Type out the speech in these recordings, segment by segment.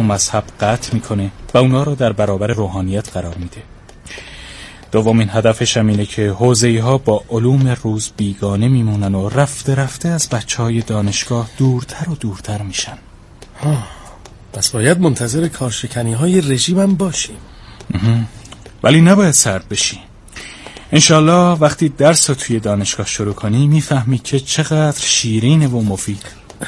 مذهب قطع میکنه و اونا رو در برابر روحانیت قرار میده. دومین هدفش هم اینه که حوزه‌ای ها با علوم روز بیگانه میمونن و رفته رفته از بچهای دانشگاه دورتر و دورتر میشن. پس باید منتظر کارشکنی های رژیم هم باشیم. ولی نباید سرد بشی. انشالله وقتی درس رو توی دانشگاه شروع کنی میفهمی که چقدر شیرینه و مفید.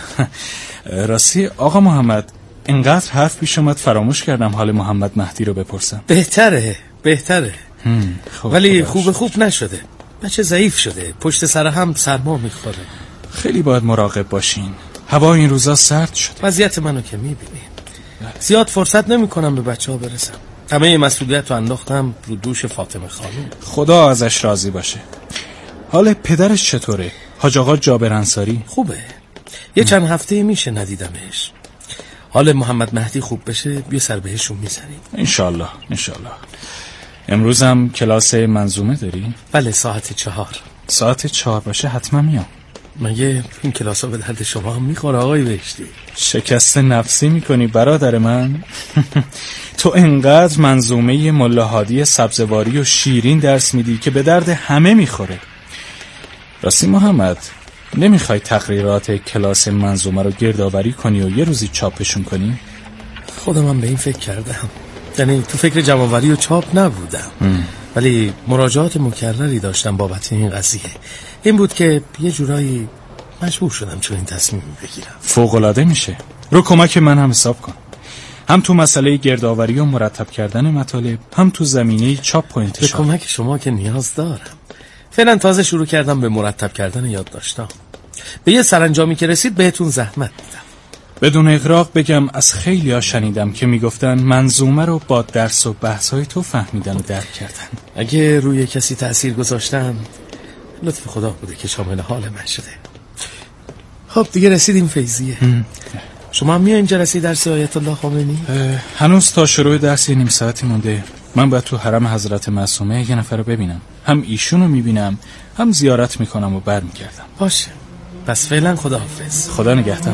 راستی آقا محمد، اینقدر حرف پیش اومد فراموش کردم حال محمد مهدی رو بپرسم. بهتره ولی خوب نشده. بچه ضعیف شده، پشت سر هم سرما میخوره. خیلی باید مراقب باشین، هوا این روزا سرد شده. وضعیت منو که میبینی، زیاد فرصت نمیکنم به بچه ها برسم. همه مسئولیت رو انداختم رو دوش فاطمه خانم. خدا ازش راضی باشه. حال پدرش چطوره؟ حاج آقا جابر انصاری؟ خوبه، یه چند هفته میشه ندیدمش. حال محمد مهدی خوب بشه بیا سر بهشون میزنیم انشالله. امروز هم کلاس منظومه داری؟ بله، ساعت 4. ساعت 4 باشه حتما میام. مگه این کلاس ها به درد شما هم میخوره آقای بهشتی؟ شکست نفسی میکنی برادر من. تو انقدر منظومه ملا هادی سبزواری و شیرین درس میدی که به درد همه میخوره. راستی محمد، نمیخوای تقریرات کلاس منظومه رو گردآوری کنی و یه روزی چاپشون کنی؟ خودم هم به این فکر کردم، یعنی تو فکر جمع‌آوری و چاپ نبودم. ولی مراجعات مکرری داشتم بابت این قضیه. این بود که یه جورایی مجبور شدم چون این تصمیم بگیرم. فوق‌العاده میشه. رو کمک من هم حساب کن. هم تو مسئله گردآوری و مرتب کردن مطالب، هم تو زمینه چاپ و انتشار. به کمک شما که نیاز دارم. فعلا تازه شروع کردم به مرتب کردن یادداشت‌ها. به یه سرانجامی که رسید بهتون زحمت میدم. بدون اغراق بگم از خیلی ها شنیدم که میگفتن منظومه رو با درس و بحث‌های تو فهمیدن و درک کردن. اگه روی کسی تأثیر گذاشتم لطف خدا بوده که شامل حال من شده. خب دیگه رسیدیم فیضیه. شما هم میایین جلسه درس آیت الله خامنه‌ای؟ هنوز تا شروع درس نیم ساعتی مونده. من باید تو حرم حضرت معصومه یه نفر رو ببینم. هم ایشونو میبینم، هم زیارت میکنم و برمیگردم. باشه، پس فعلا خداحافظ. خدا نگهدار.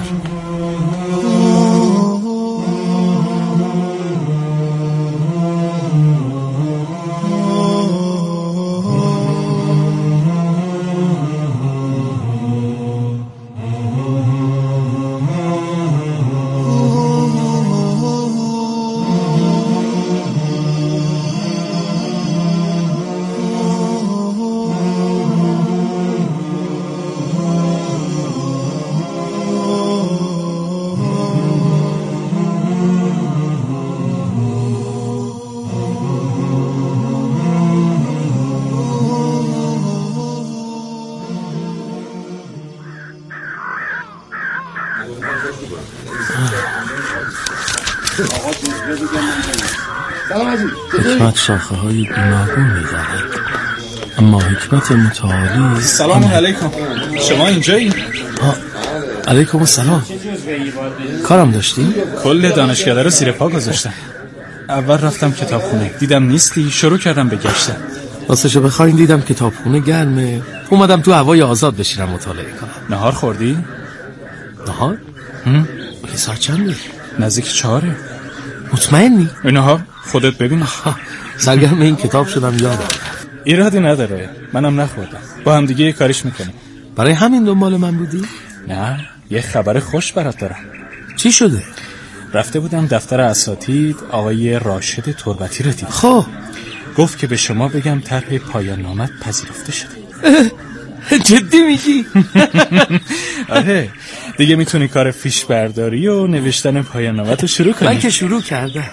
حکمت شاخه های گوناگون می‌دارد، اما حکمت متعالی. سلام علیکم. شما اینجایی؟ علیکم السلام. کارم داشتی؟ کل دانشکده رو زیر پا گذاشتم. اول رفتم کتابخونه، دیدم نیستی، شروع کردم به گشتن. راستشو بخواین دیدم کتابخونه گرمه، اومدم تو هوای آزاد بشینم مطالعه کنم. نهار خوردی؟ نهار؟ یه ساعت چنده؟ نزدیک 4. مطمئنی؟ اینها خودت ببین. سرگرم این کتاب شدم یادم. ایرادی نداره، منم نخوردم. با هم دیگه یه کاریش میکنیم. برای همین دنبال من بودی؟ نه، یه خبر خوش برات دارم. چی شده؟ رفته بودم دفتر اساتید، آقای راشد تربتی رو دیدم. خب گفت که به شما بگم طرح پایان نامت پذیرفته شده. جدی میگی؟ آره، دیگه میتونی کار فیش برداری و نوشتن پایان نامت رو شروع کنی. من که شروع کردم.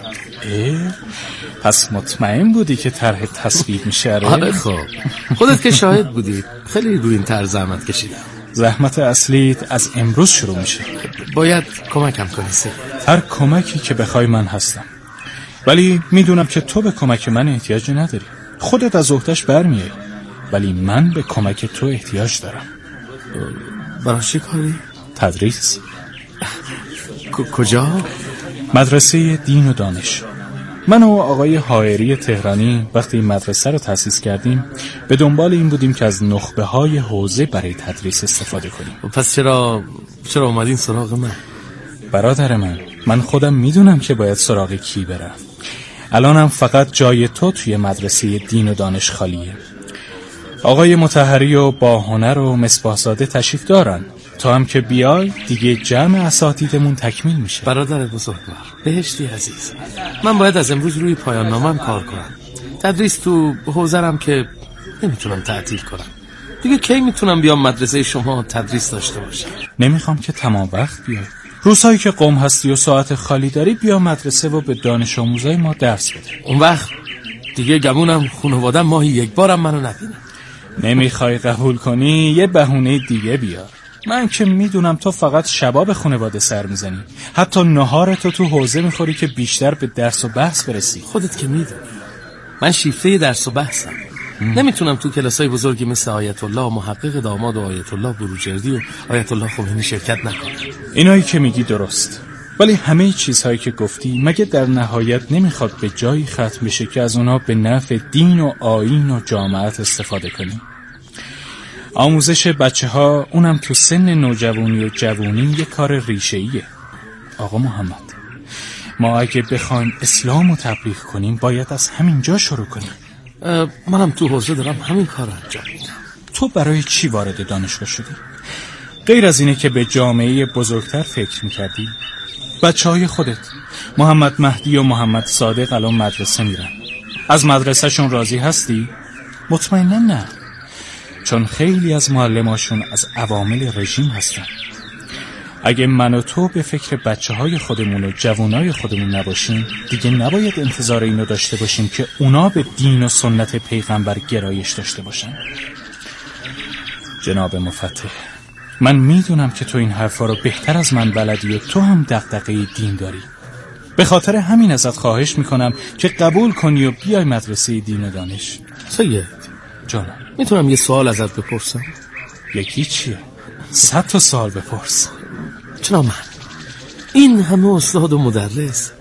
پس مطمئن بودی که طرح تصویب میشه؟ آره خب، خودت که شاهد بودی. خیلی روی این طرح زحمت کشیدم. زحمت اصلیت از امروز شروع میشه. باید کمکم کنی. هر کمکی که بخوای من هستم، ولی میدونم که تو به کمک من احتیاج نداری. خودت از عهده‌اش برمیای، ولی من به کمک تو احتیاج دارم. برای چی کاری؟ تدریس. کجا؟ مدرسه دین و دانش. من و آقای حائری تهرانی وقتی این مدرسه رو تأسیس کردیم به دنبال این بودیم که از نخبه های حوزه برای تدریس استفاده کنیم. پس چرا اومدین سراغ من؟ برادر من من خودم میدونم که باید سراغ کی برم. الانم فقط جای تو توی مدرسه دین و دانش خالیه. آقای مطهری و با هنر و مصباح‌زاده تشریف دارن. تا هم که بیای دیگه جمع اساتیدمون تکمیل میشه. برادر بزرگوار، بهشتی عزیز، من باید از امروز روی پایان نامم کار کنم. تدریس تو حوزه‌ام که نمیتونم تعطیل کنم. دیگه کی میتونم بیام مدرسه شما تدریس داشته باشم؟ نمیخوام که تمام وقت بیای. روزهایی که قم هستی و ساعت خالی داری بیا مدرسه و به دانش آموزای ما درس بده. اون وقت دیگه گمونم خانواده‌ام ماهی یک بارم منو نبینه. نمیخوای قبول کنی یه بهونه دیگه بیار. من که میدونم تو فقط شبا به خانواده سر میزنی. حتی نهارتو تو حوزه میخوری که بیشتر به درس و بحث برسی. خودت که میدونی من شیفته درس و بحثم. نمیتونم تو کلاسای بزرگی مثل آیت الله محقق داماد و آیت الله بروجردی و آیت الله خمینی شرکت نکنم. اینایی که میگی درست، ولی همه چیزهایی که گفتی مگه در نهایت نمیخواد به جایی ختم بشه که از اونا به نفع دین و آیین و جامعت استفاده کنی؟ آموزش بچه ها اونم تو سن نوجوانی و جوانی یه کار ریشه‌ایه. آقا محمد، ما اگه بخوایم اسلام رو تبلیغ کنیم باید از همین جا شروع کنیم. منم تو حوزه دارم همین کار رو انجام میدم. تو برای چی وارد دانشگاه شدی؟ غیر از اینه که به جامعه بزرگتر فکر میکردی؟ بچه‌های خودت محمد مهدی و محمد صادق الان مدرسه میرن. از مدرسهشون راضی هستی؟ مطمئنا نه، چون خیلی از معلماشون از عوامل رژیم هستن. اگه من و تو به فکر بچه‌های خودمون و جوانای خودمون نباشیم دیگه نباید انتظار اینو داشته باشیم که اونا به دین و سنت پیغمبر گرایش داشته باشن. جناب مفتح، من میدونم که تو این حرفا رو بهتر از من بلدی و تو هم دغدغه دین داری. به خاطر همین ازت خواهش میکنم که قبول کنی و بیای مدرسه دین و دانش. سید جانم، میتونم یه سوال ازت بپرسم؟ یکی چیه؟ 100 تا سوال بپرس. چرا من؟ این همه استاد و مدرس.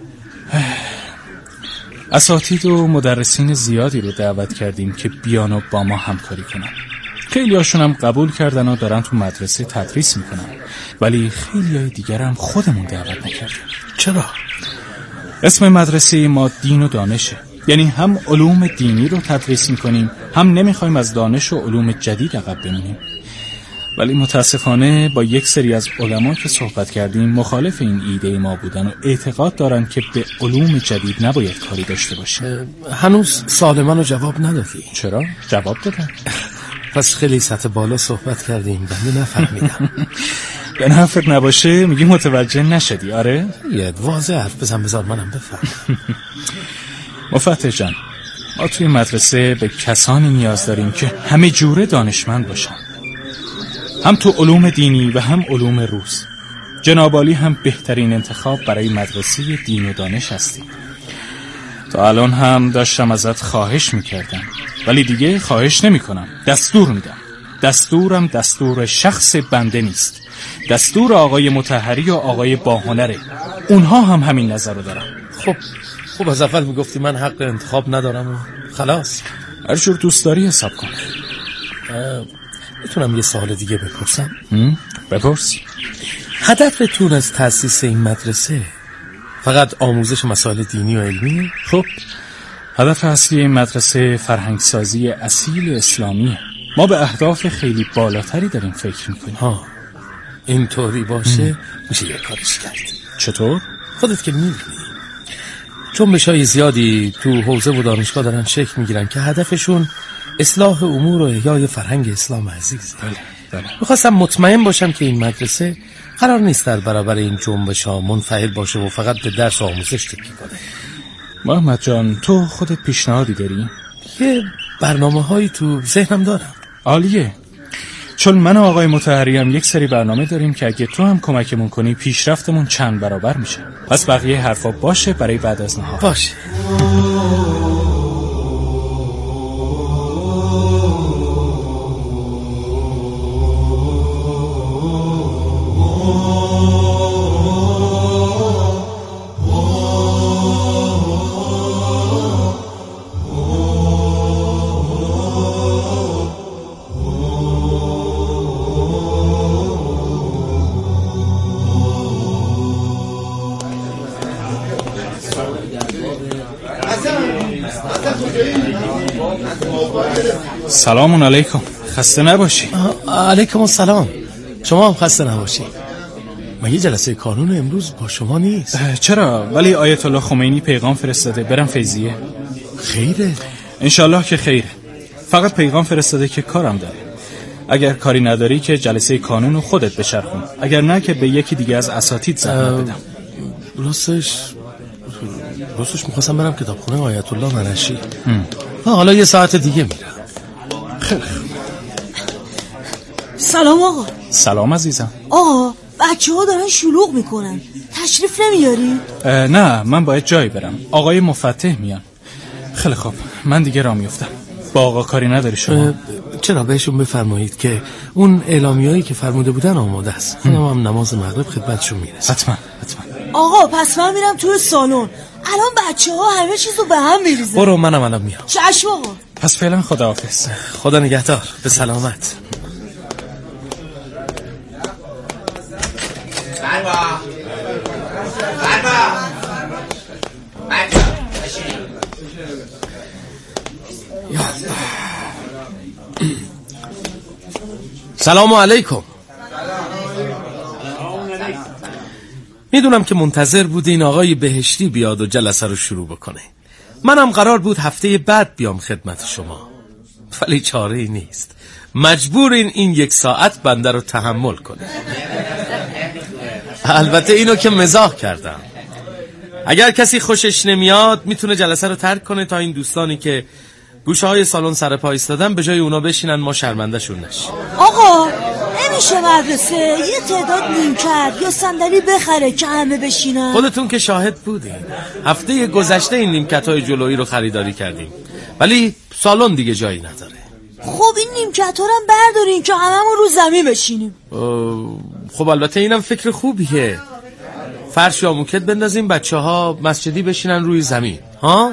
اساتید و مدرسین زیادی رو دعوت کردیم که بیان و با ما همکاری کنن. خیلی هاشون هم قبول کردن و دارن تو مدرسه تدریس میکنن، ولی خیلی های دیگر هم خودمون دعوت نکردیم. چرا؟ اسم مدرسه ما دین و دانشه، یعنی هم علوم دینی رو تدریس میکنیم هم نمیخوایم از دانش و علوم جدید عقب بمونیم. ولی متاسفانه با یک سری از علما که صحبت کردیم مخالف این ایده ما بودن و اعتقاد دارن که به علوم جدید نباید کاری داشته باشیم. هنوز سوال منو جواب ندادی. چرا؟ جواب دادم. پس خیلی سطح بالا صحبت کردیم، بنده نفهمیدم. به نفعت نباشه میگی متوجه نشدی. آره؟ یه واضح حرف بزن بذار منم بفهم. مفتح جان، ما توی مدرسه به کسانی نیاز داریم که همه جوره دانشمند باشن، هم تو علوم دینی و هم علوم روز. جناب عالی هم بهترین انتخاب برای مدرسه دین و دانش هستی. تا الان هم داشتم ازت خواهش میکردم، ولی دیگه خواهش نمیکنم، دستور میدم. دستورم دستور شخص بنده نیست، دستور آقای مطهری و آقای باهنره. اونها هم همین نظر رو دارن. خب از اول میگفتی من حق انتخاب ندارم و خلاص. هر جور دوست داری حساب کن. میتونم یه سوال دیگه بپرسم؟ بپرس. هدفتون از تأسیس این مدرسه فقط آموزش مسائل دینی و علمی؟ خب هدف اصلی این مدرسه فرهنگسازی اصیل اسلامیه. ما به اهداف خیلی بالاتری داریم فکر میکنیم. اینطوری باشه میشه یه کارش کرد. چطور؟ خودت که میدونی جنبش‌های زیادی تو حوزه و دانشگاه دارن شکل میگیرن که هدفشون اصلاح امور و احیای فرهنگ اسلام عزیزه. بله. میخواستم مطمئن باشم که این مدرسه قرار نیست در برابر این جنبش‌ها منفعل باشه و فقط به درس و آموزش تکیه کنه. محمد جان، تو خودت پیشنهادی داری؟ یه برنامه‌هایی تو ذهنم دارم. عالیه، چون من و آقای مطهری هم یک سری برنامه داریم که اگه تو هم کمکمون کنی پیشرفتمون چند برابر میشه. پس بقیه حرفا باشه برای بعد از نهار. باشه. سلام علیکم. خسته نباشی. علیکم السلام. شما هم خسته نباشی. مگه جلسه کانون امروز با شما نیست؟ چرا؟ ولی آیت الله خمینی پیغام فرستاده برم فیضیه. خیره؟ انشالله که خیره. فقط پیغام فرستاده که کارم داره. اگر کاری نداری که جلسه کانون رو خودت بچرخون، اگر نه که به یکی دیگه از اساتید زحمت بدم. راستش میخواستم برم کتابخونه آیت الله منشی. حالا یه ساعت دیگه میرم. سلام آقا. سلام عزیزم. آقا بچه ها دارن شلوغ میکنن، تشریف نمیاری؟ نه من باید جایی برم. آقای مفتح میان. خیلی خوب من دیگه راه میفتم. با آقا کاری نداری شما؟ چرا بهشون بفرمایید که اون اعلامیه‌ای که فرموده بودن آماده است. هم نماز مغرب خدمتشون میرسه. حتما. آقا پس من میرم توی سالن. الان بچه ها همه چیزو به هم میریزن. برو منم الان میام. چشم آقا. پس فعلا خداحافظ. خدا نگهدار. به سلامت. سلام علیکم. میدونم که منتظر بودین آقای بهشتی بیاد و جلسه رو شروع بکنه. منم قرار بود هفته بعد بیام خدمت شما، ولی چاره‌ای نیست. مجبورین این 1 ساعت بنده رو تحمل کنه. البته اینو که مزاح کردم. اگر کسی خوشش نمیاد میتونه جلسه رو ترک کنه تا این دوستانی که گوشه‌های سالن سر پا ایستادن به جای اونا بشینن، ما شرمنده شون نشیم. آقا نمیشه مدرسه یه تعداد نیمکت یا صندلی بخره که همه بشینن؟ خودتون که شاهد بودین. هفته گذشته این نیمکت‌های جلویی رو خریداری کردیم، ولی سالن دیگه جایی نداره. خب این نیمکت‌ها رو بردارین که هممون رو زمین بشینیم. خب البته اینم فکر خوبیه. فرش یا موکت بندازیم، بچه‌ها مسجدی بشینن روی زمین. ها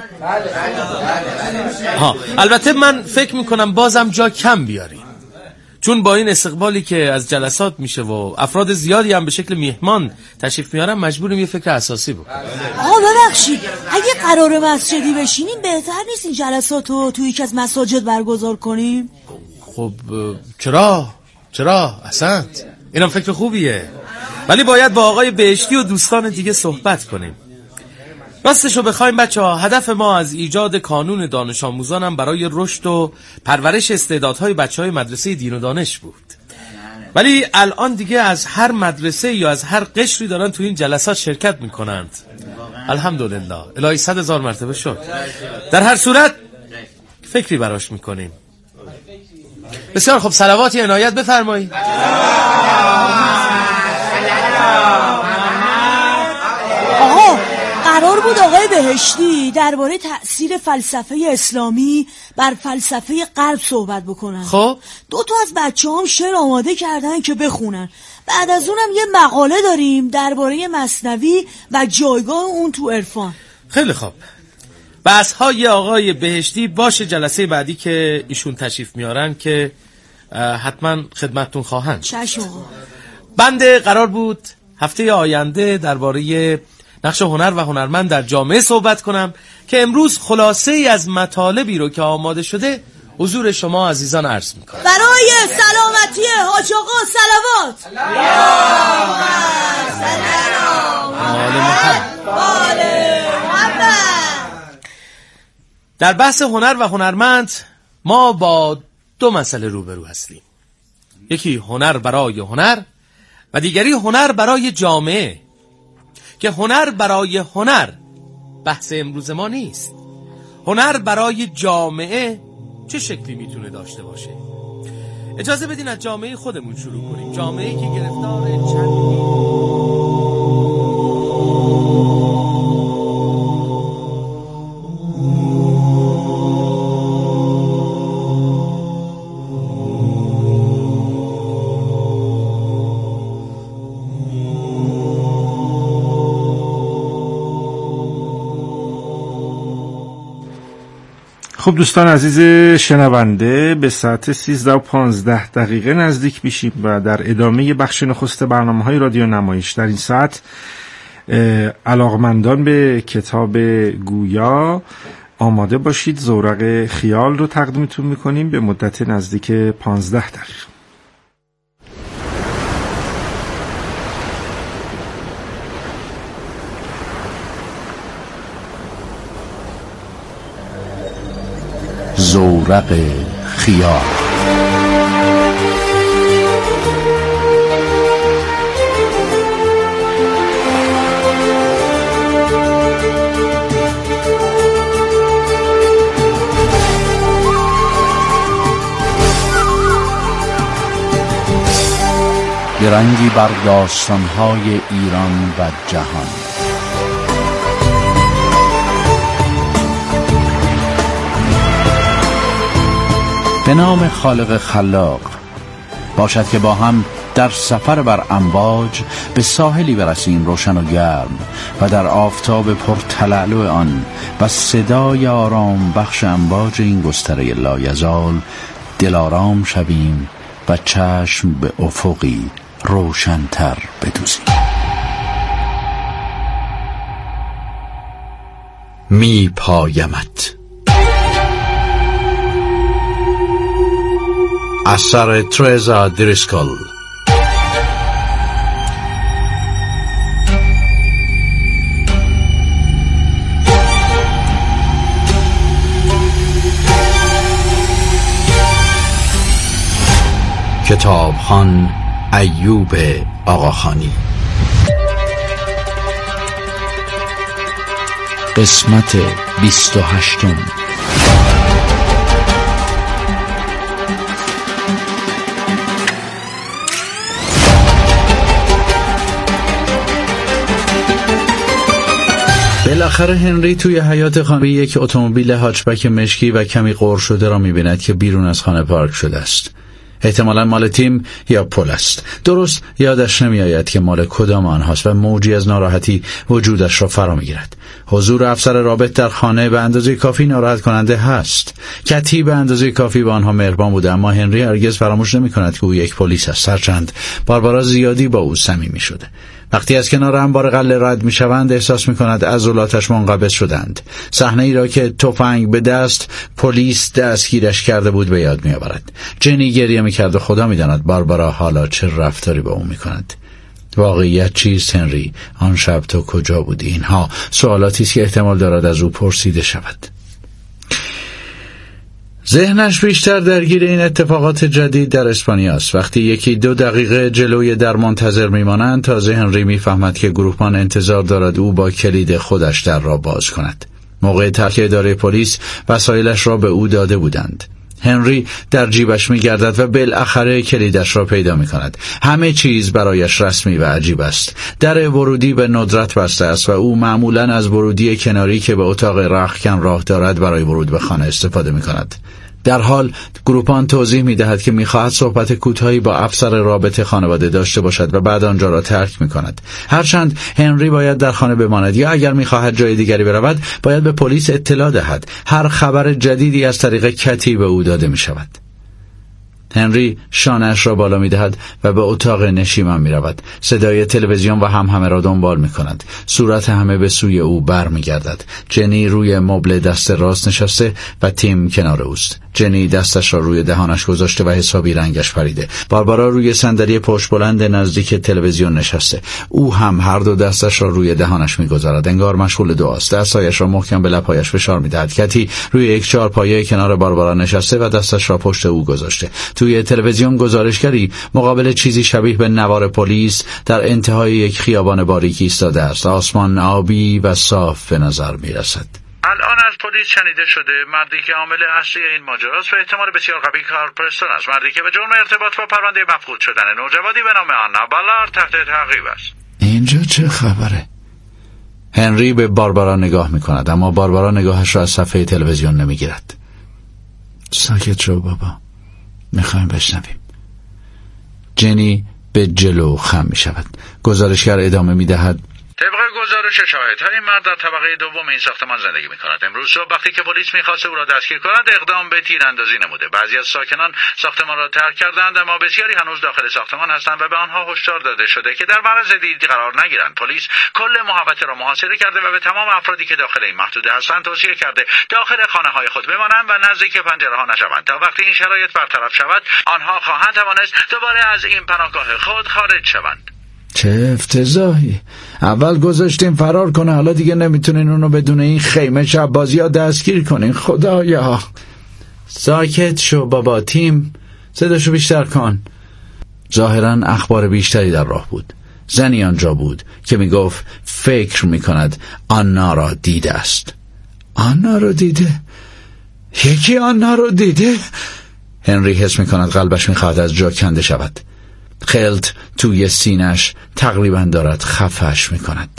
البته من فکر میکنم بازم جا کم بیاریم، چون با این استقبالی که از جلسات میشه و افراد زیادی هم به شکل میهمان تشریف میارن، مجبوریم یه فکر اساسی بکنیم. ببخشید اگه قرار مسجدی بشینیم بهتر نیست این جلسات رو توی یکی از مساجد برگزار کنیم؟ خب چرا احسنت، اینم فکر خوبیه، ولی باید با آقای بهشتی و دوستان دیگه صحبت کنیم. راستشو بخوایم بچه‌ها، هدف ما از ایجاد کانون دانش آموزانم برای رشد و پرورش استعدادهای بچه‌های مدرسه دین و دانش بود، ولی الان دیگه از هر مدرسه یا از هر قشری دارن تو این جلسات شرکت میکنند. الحمدلله، الهی 100,000 مرتبه شکر. در هر صورت فکری براش میکنیم. بسیار خب، صلواتی عنایت بفرمایید. آقا قرار بود آقای بهشتی درباره تأثیر فلسفه اسلامی بر فلسفه غرب صحبت بکنن. خب 2 تا از بچه‌هام شعر آماده کردن که بخونن. بعد از اونم یه مقاله داریم درباره مثنوی و جایگاه اون تو عرفان. خیلی خوب، بحث‌های آقای بهشتی باشه جلسه بعدی که ایشون تشریف میارن که حتما خدمتتون خواهند. چشم آقا. بنده قرار بود هفته آینده درباره نقش هنر و هنرمند در جامعه صحبت کنم که امروز خلاصه ای از مطالبی رو که آماده شده حضور شما عزیزان عرض میکنم. برای سلامتی حاج آقا صلوات. در بحث هنر و هنرمند ما با 2 مسئله روبرو هستیم. یکی هنر برای هنر و دیگری هنر برای جامعه، که هنر برای هنر بحث امروز ما نیست. هنر برای جامعه چه شکلی میتونه داشته باشه؟ اجازه بدین از جامعه خودمون شروع کنیم. جامعه‌ای که گرفتار خب دوستان عزیز شنونده، به ساعت 13:15 نزدیک میشیم و در ادامه بخش نخست برنامه‌های رادیو نمایش در این ساعت علاقمندان به کتاب گویا آماده باشید. زورق خیال رو تقدیمتون میکنیم به مدت نزدیک 15 دقیقه. زورق خیال. رنگی بر داستان‌های ایران و جهان. به نام خالق خلاق. باشد که با هم در سفر بر امواج به ساحلی برسیم روشن و گرم و در آفتاب پرتلالو آن و صدای آرام بخش امواج این گستره لایزال دلارام شویم و چشم به افقی روشن‌تر بدوزیم. می پایمت. اثر ترزا دریسکل. کتابخوان ایوب آقاخانی. قسمت 28. بالاخره هنری توی حیاط خانه یک اتومبیل هاچبک مشکی و کمی غر شده را می‌بیند که بیرون از خانه پارک شده است. احتمالاً مال تیم یا پل است. درست یادش نمی‌آید که مال کدام آنهاست و موجی از ناراحتی وجودش را فرا می‌گیرد. حضور افسر رابط در خانه به اندازه کافی ناراحت کننده هست. کتی به اندازه کافی با آنها مهربان بوده، اما هنری هرگز فراموش نمی‌کند که او یک پلیس است. هرچند باربارا زیادی با او صمیمی شده. وقتی از کنار انبار غله رد می‌شوند احساس می‌کند عضلاتش منقبض شدند. صحنه‌ای را که تفنگ به دست پلیس دستگیرش کرده بود به یاد می‌آورد. جنی گریه می‌کرد و خدا می‌داند باربارا حالا چه رفتاری با او می‌کند. واقعیت چیست هنری؟ آن شب تو کجا بودی؟ اینها سوالاتی است که احتمال دارد از او پرسیده شود. ذهنش بیشتر درگیر این اتفاقات جدید در اسپانیا است. وقتی 1-2 دقیقه جلوی در منتظر میمانند تازه هنری میفهمد که گروهبان انتظار دارد او با کلید خودش در را باز کند. موقع ترک اداره پلیس وسایلش را به او داده بودند. هنری در جیبش می‌گردد و بالاخره کلیدش را پیدا می‌کند. همه چیز برایش رسمی و عجیب است. در ورودی به ندرت بسته است و او معمولاً از ورودی کناری که به اتاق رختکن راه دارد برای ورود به خانه استفاده می‌کند. در حال گروپان توضیح می‌دهد که می‌خواهد صحبت کوتاهی با افسر رابطه خانواده داشته باشد و بعد آنجا را ترک می‌کند. هرچند هنری باید در خانه بماند یا اگر می‌خواهد جای دیگری برود باید به پلیس اطلاع دهد. هر خبر جدیدی از طریق کتی به او داده می‌شود. هنری شانه‌اش را بالا می‌دهد و به اتاق نشیمن می‌رود. صدای تلویزیون و همه را دنبال می‌کند. صورت همه به سوی او برمیگردد. جنی روی مبل دست راست نشسته و تیم کنار اوست. جنی دستش را روی دهانش گذاشته و حسابی رنگش پریده. باربارا روی صندلی پشت بلند نزدیک تلویزیون نشسته. او هم هر دو دستش را روی دهانش می‌گذارد. انگار مشغول دعاست. دستایش را محکم به لب‌هایش فشار می‌دهد. کتی روی یک چهارپایه کنار باربارا نشسته و دستش را پشت او گذاشته. توی تلویزیون گزارشگری مقابل چیزی شبیه به نوار پلیس در انتهای یک خیابان باریکی ایستاده است. آسمان آبی و صاف به نظر می‌رسد. الان از پلیس شنیده شده مردی که عامل اصلی این ماجراست و احتمال بسیار قوی کارل پرستون است. مردی که به جرم ارتباط با پرونده مفقود شدن نوجوانی به نام آنا بالارد تحت تعقیب است. اینجا چه خبره؟ هنری به باربارا نگاه می‌کند اما باربارا نگاهش را از صفحه تلویزیون نمی‌گیرد. ساکت شو بابا، میخوایم بشنویم. جنی به جلو خم می‌شود. گزارشگر ادامه می‌دهد: طبق گزارش شاهدها این مرد در طبقه دوم این ساختمان زندگی می‌کند. امروز صبح وقتی که پلیس می‌خواست او را دستگیر کند اقدام به تیراندازی نموده. بعضی از ساکنان ساختمان را ترک کردند اما بسیاری هنوز داخل ساختمان هستند و به آنها هشدار داده شده که در معرض دید قرار نگیرند. پلیس کل محوطه را محاصره کرده و به تمام افرادی که داخل این محدوده هستند توصیه کرده داخل خانه‌های خود بمانند و نزدیک پنجره‌ها نشوند تا وقتی این شرایط برطرف شود آنها خواهند توانست دوباره از این پناهگاه خود خارج شوند. چه افتضاحی. اول گذاشتیم فرار کنه، حالا دیگه نمیتونین اونو بدون این خیمه شب بازی ها دستگیر کنین. خدایا. ساکت شو بابا. تیم صداشو بیشتر کن. ظاهرا اخبار بیشتری در راه بود. زنی آنجا بود که میگفت فکر میکند آنا را دیده است. آنا را دیده؟ یکی آنا را دیده؟ هنری حس میکند قلبش میخواهد از جا کنده شود. خلط توی سینش تقریبا دارد خفش میکند.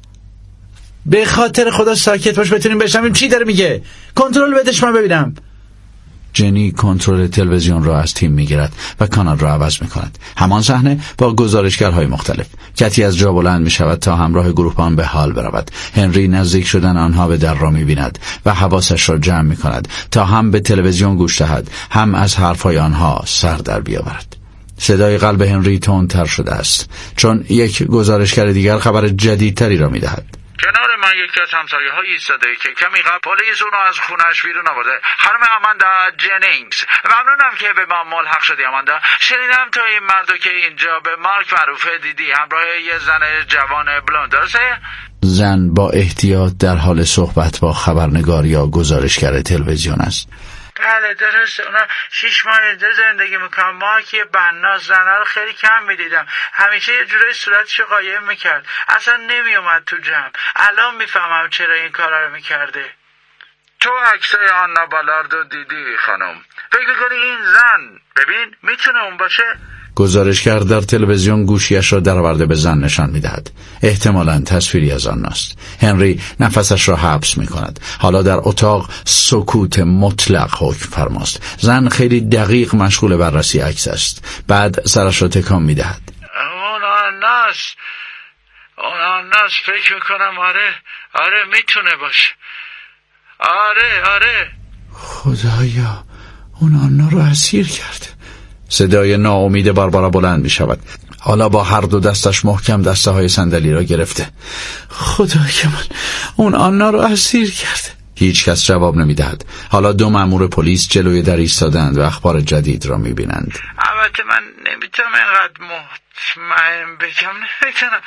به خاطر خدا ساکت باش بتونیم بشنویم چی داره میگه. کنترل بدش من ببینم. جنی کنترل تلویزیون را از تیم میگیرد و کانال را عوض میکند. همان صحنه با گزارشگرهای مختلف. کتی از جا بلند میشود تا همراه گروهبان به حال برود. هنری نزدیک شدن آنها به در را میبیند و حواسش را جمع میکند تا هم به تلویزیون گوش دهد هم از حرفهای آنها سر در بیاورد. صدای قلب هنری تندتر شده است چون یک گزارشگر دیگر خبر جدیدتری را میدهد. کنار من یکی از همسایه‌ها ایستاده که کمی قبل پلیس اونو از خونش بیرون آورده. خانم آماندا جنینگز. ممنونم که به ما ملحق شدی آماندا. شنیدم تو این مردو که اینجا به مارک معروفه دیدی همراه یه زن جوان بلوند، درسته؟ زن با احتیاط در حال صحبت با خبرنگار یا گزارشگر تلویزیون است. بله درسته، اونا 6 ماه اینجا زندگی میکنم. ما که یه بناس زنه رو خیلی کم میدیدم. همیشه یه جوری صورتشو قایم میکرد، اصلا نمیومد تو جمع. الان میفهمم چرا این کارا رو میکرده. تو عکسای آنا بالاردو دیدی خانم؟ فکر کنی این زن ببین میتونه اون باشه؟ گزارشگر در تلویزیون گوشیش را درآورده به زن نشان می‌دهد. احتمالاً تصویری از آن است. هنری نفسش را حبس می‌کند. حالا در اتاق سکوت مطلق حکم فرماست. زن خیلی دقیق مشغول بررسی عکس است. بعد سرش را تکان می‌دهد. اون آناس فکر می‌کنم آره میتونه باشه. آره خدایا، اون آنا را اسیر کرده. صدای ناامید باربارا بلند می شود. حالا با هر دو دستش محکم دسته های صندلی را گرفته. خدای من، اون آنا را اسیر کرده. هیچ کس جواب نمی دهد. حالا دو مأمور پلیس جلوی در ایستادند و اخبار جدید را می بینند. البته من نمیتونم اینقدر مطمئن بگم، نمیتونم.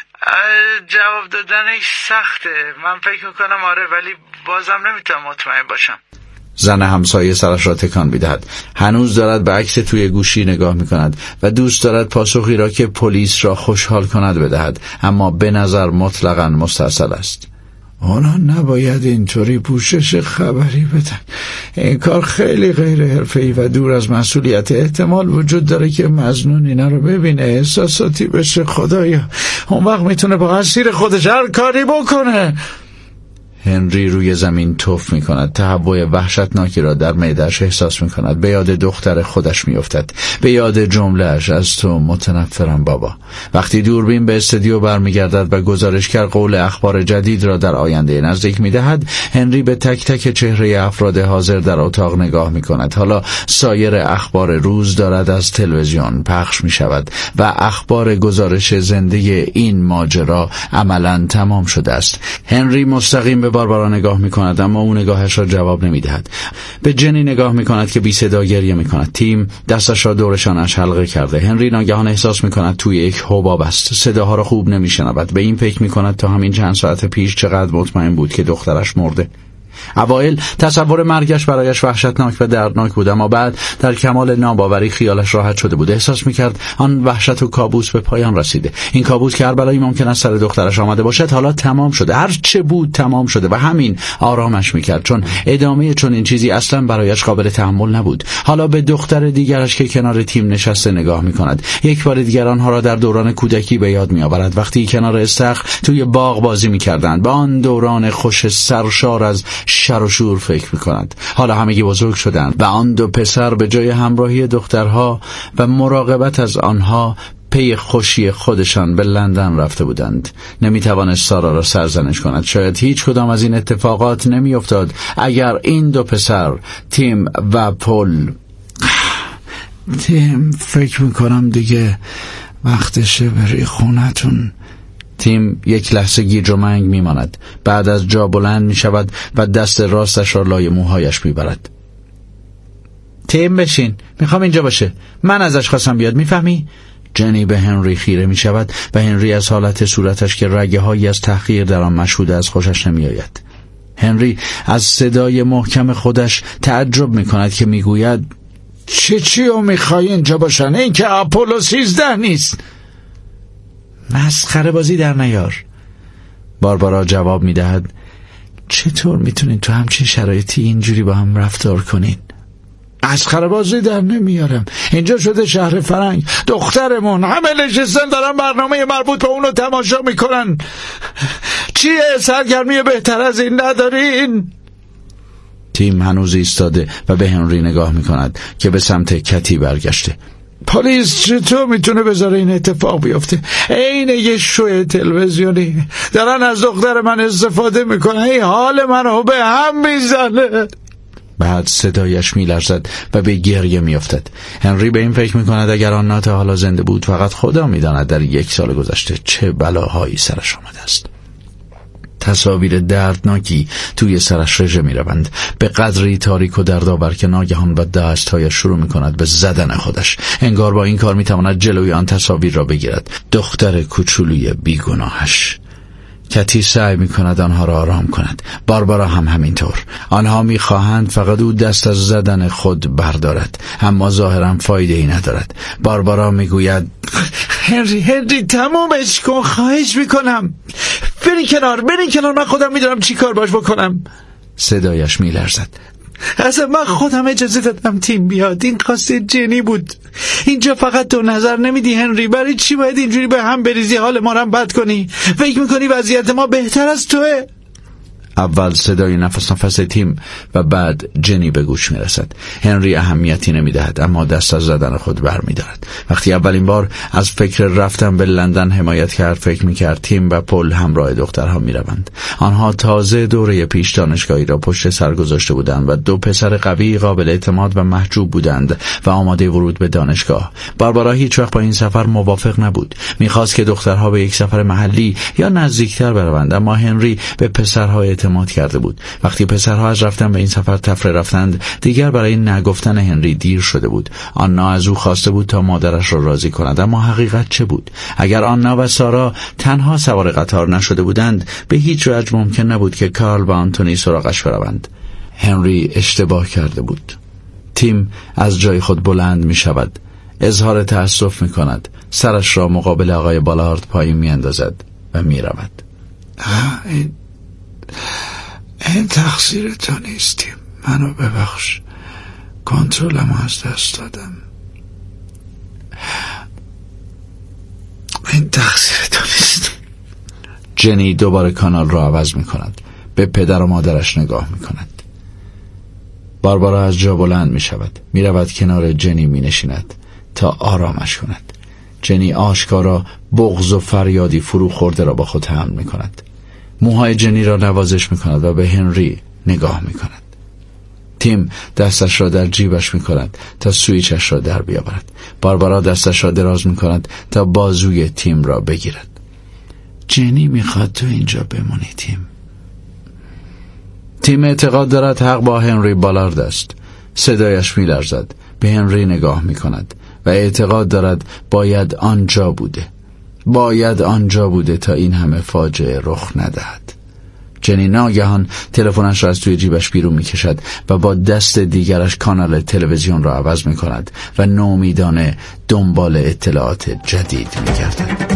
جواب دادنش سخته. من فکر میکنم آره، ولی بازم نمیتونم مطمئن باشم. زن همسایه سرش را تکان می‌دهد. هنوز دارد به عکس توی گوشی نگاه می‌کند و دوست دارد پاسخی را که پلیس را خوشحال کند بدهد، اما به نظر مطلقاً مستعسل است. آنها نباید اینطوری پوشش خبری بدن. این کار خیلی غیر حرفه‌ای و دور از مسئولیت. احتمال وجود داره که مظنون اینا رو ببینه، احساساتی بشه. خدایا، اون وقت میتونه با اسیر خودش هر کاری بکنه. هنری روی زمین توف می کند. تهوع وحشتناکی را در معده‌اش احساس می کند. به یاد دختر خودش می افتد. به یاد جمله‌اش از تو متنفرم بابا. وقتی دوربین به استودیو برمیگردد و گزارشگر قول اخبار جدید را در آینده نزدیک می دهد، هنری به تک تک چهره افراد حاضر در اتاق نگاه می کند. حالا سایر اخبار روز دارد از تلویزیون پخش می شود و اخبار گزارش زنده این ماجرا عملاً تمام شده است. هنری مستقیم به باربارا نگاه می‌کند، اما او نگاهش را جواب نمی‌دهد. به جنی نگاه می‌کند که بی صدا گریه می‌کند. تیم دستش را دور شانه‌اش حلقه کرده. هنری ناگهان احساس می‌کند توی یک حباب است. صداها را خوب نمی‌شنود. به این فکر می‌کند تا همین چند ساعت پیش چقدر مطمئن بود که دخترش مرده. اوایل تصور مرگش برایش وحشتناک و دردناک بود، اما بعد در کمال ناباوری خیالش راحت شده بود. احساس میکرد آن وحشت و کابوس به پایان رسیده. این کابوس که هر بلایی ممکن است سر دخترش آمده باشد حالا تمام شده. هر چه بود تمام شده و همین آرامش میکرد، چون ادامه چون این چیزی اصلا برایش قابل تحمل نبود. حالا به دختر دیگرش که کنار تیم نشسته نگاه میکند. یک بار دیگر آنها را در دوران کودکی به یاد میآورد، وقتی کنار استخر توی باغ بازی میکردند. به آن دوران خوش سرشار از شر و شور فکر می‌کند. حالا همگی بزرگ شدند و آن دو پسر به جای همراهی دخترها و مراقبت از آنها پی خوشی خودشان به لندن رفته بودند. نمیتوانست سارا را سرزنش کند. شاید هیچ کدام از این اتفاقات نمیافتاد اگر این دو پسر، تیم و پل. تیم، فکر میکنم دیگه وقتشه بری خونتون. تیم یک لحظه گیج و منگ میماند. بعد از جا بلند میشود و دست راستش را لای موهایش میبرد. تیم بشین، میخوام اینجا باشه. من ازش خواستم بیاد، میفهمی؟ جنی به هنری خیره میشود و هنری از حالت صورتش که رگه هایی از تحقیر در آن مشهود از خوشش نمیآید. هنری از صدای محکم خودش تعجب میکند که میگوید چی رو میخوای اینجا باشن؟ این که آپولو 13 نیست. مسخره بازی در نیار. باربارا جواب میدهد چطور میتونین تو همچین شرایطی اینجوری با هم رفتار کنین؟ مسخره بازی در نمیارم. اینجا شده شهر فرنگ. دخترمون همه نشستن دارن برنامه مربوط به اونو تماشا میکنن. چیه سرگرمی بهتر از این ندارین؟ تیم هنوز ایستاده و به هنری نگاه میکند که به سمت کتی برگشته. پلیس چطور میتونه بذاره این اتفاق بیفته؟ این یه شو تلویزیونی دارن از دختر من استفاده میکنن. این حال منو به هم میزنه. بعد صدایش میلرزد و به گریه میافتد. هنری به این فکر میکند اگر آنا تا حالا زنده بود فقط خدا میداند در 1 سال گذشته چه بلاهایی سرش آمده است. تصاویر دردناکی توی سرش رژه میروند. به قدری تاریک و دردآور که ناگهان با دستهایش شروع میکند به زدن خودش. انگار با این کار میتواند جلوی آن تصاویر را بگیرد. دختر کوچولوی بیگناهش. کتی سعی میکند آنها را آرام کند. باربارا هم همینطور. آنها میخواهند فقط او دست از زدن خود بردارد، اما ظاهرا فایده ای ندارد. باربارا میگوید هنری تمومش کن، خواهش میکنم. برین کنار، من خودم میدونم چی کار باش بکنم. صدایش میلرزد. اصلا من خودم اجازه دادم تیم بیاد. این قصد جنی بود. اینجا فقط تو نظر نمیدی هنری؟ برای چی باید اینجوری به هم بریزی، حال ما رو هم بد کنی؟ فکر میکنی وضعیت ما بهتر از توه؟ اول صدای نفس تیم و بعد جنی به گوش میرسد. هنری اهمیتی نمیدهد، اما دست از زدن خود بر میدارد. وقتی اولین بار از فکر رفتن به لندن حمایت کرد، فکر میکرد تیم و پل همراه دخترها میروند. آنها تازه دوره پیش دانشگاهی را پشت سر گذاشته بودند و 2 پسر قوی، قابل اعتماد و محجوب بودند و آماده ورود به دانشگاه. باربارا هیچ وقت با این سفر موافق نبود. میخواست که دخترها به یک سفر محلی یا نزدیکتر بروند، اما هنری به پسرها اعتماد کرده بود. وقتی پسرها از رفتن به این سفر تفره رفتند، دیگر برای نگفتن هنری دیر شده بود. آنا از او خواسته بود تا مادرش را راضی کند، اما حقیقت چه بود؟ اگر آنا و سارا تنها سوار قطار نشده بودند، به هیچ وجه ممکن نبود که کارل و آنتونی سراغش بروند. هنری اشتباه کرده بود. تیم از جای خود بلند می شود. اظهار تأسف می کند. سرش را مقابل آقای بالارد پایین می اندازد و می رود. این تقصیر تو نیستیم. منو ببخش. کنترلمو از دست دادم. این تقصیر تو نیست. جنی دوباره کانال را عوض می کند. به پدر و مادرش نگاه می کند. باربارا از جا بلند می شود. می رود کنار جنی می نشیند تا آرامش کند. جنی آشکارا بغض و فریادی فرو خورده را با خود حمل می کند. موهای جنی را نوازش می کند و به هنری نگاه می کند. تیم دستش را در جیبش می کند تا سویچش را در بیاورد. باربارا دستش را دراز می کند تا بازوی تیم را بگیرد. جنی می خواد تو اینجا بمونی تیم. تیم اعتقاد دارد حق با هنری بالارد است. صدایش می لرزد. به هنری نگاه می کند و اعتقاد دارد باید آنجا بوده تا این همه فاجعه رخ ندهد. جنی ناگهان تلفنش را از توی جیبش بیرون می کشد و با دست دیگرش کانال تلویزیون را عوض می کند و نومیدانه دنبال اطلاعات جدید می گردد.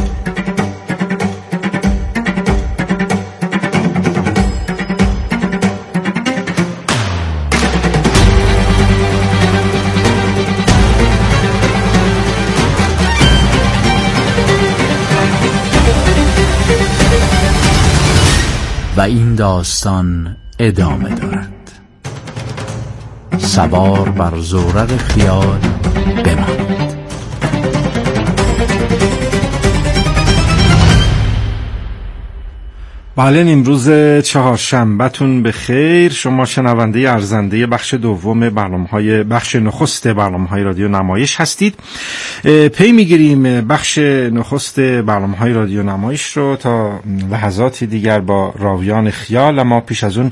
و این داستان ادامه دارد. سوار بر زورق خیال بمانید. بله، امروز چهارشنبه‌تون به خیر. شما شنونده ارزنده بخش دوم بخش نخست برنامه‌های رادیو نمایش هستید. پی می‌گیریم بخش نخست برنامه‌های رادیو نمایش رو تا لحظاتی دیگر با راویان خیال، اما پیش از اون